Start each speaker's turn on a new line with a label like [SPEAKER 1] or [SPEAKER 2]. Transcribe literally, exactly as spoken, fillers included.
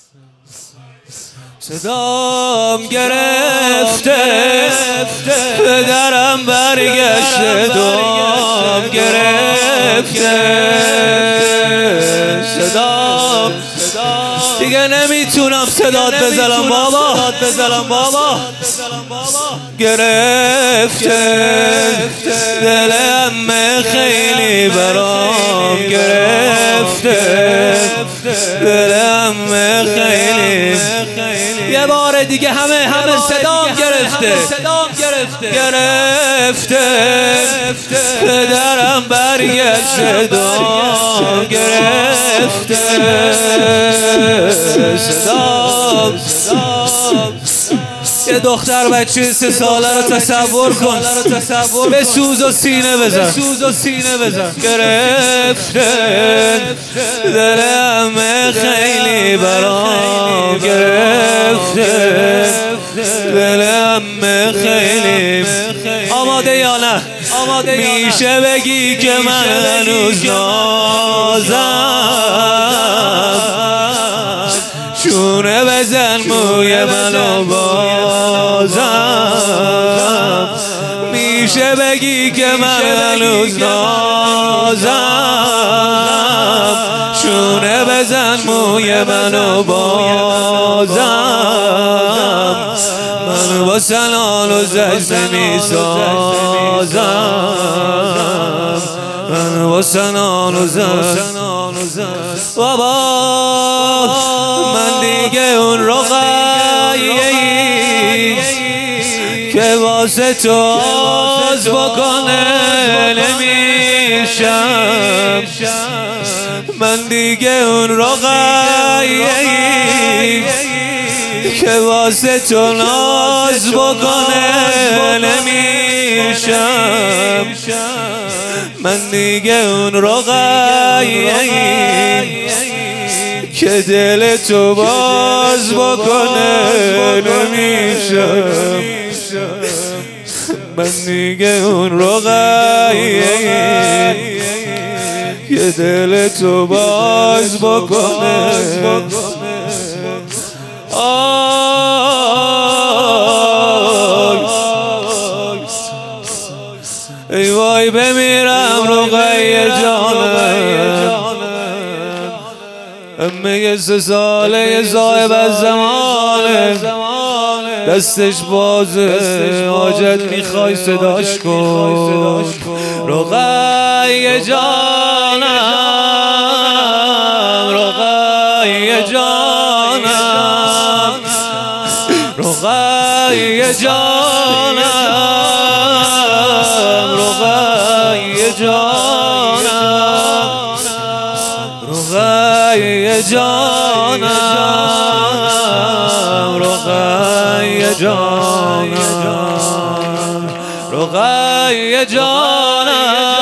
[SPEAKER 1] صدام گرفته پدرم برگشته دام گرفته صدام دیگه نمیتونم صدات بزنم بابا بزنم بابا گرفته دل عمه خیلی برام گرفته دل عمه خیلی یه بار دیگه همه همه صدام گرفته گرفته پدرم برگشته دام گرفته صدام یه دختر بچه سه ساله رو تصور کن به سوز و سینه بزن گرفته دل عمه خیلی برام گرفته دل عمه خیلی آماده یا نه میشه بگی که من هنوز نازم چونه بزن موی منو بازم میشه بگی که من هنوز نازم چونه بزن موی منو بازم من با سنان و زجر میسازم من با سنان و زجر بابا من دیگه اون رقیه‌ای که واسه تو آز بکنه نمیشم من دیگه اون رقیه‌ای که واسه تو ناز بکنه نمیشم من دیگه اون رقیه‌ای که دل تو باز بکنه نمیشم من دیگه اون رقیه‌ای که دل تو باز بکنه ای وای بمیرم رقیه جانم امه سه ساله صاحب از زمانه دستش بازه حاجت میخوای صداش کن رقیه جانم رقیه جانم رقیه جانم رقیه جانم رقیه جانم رقیه جانم رقیه جانم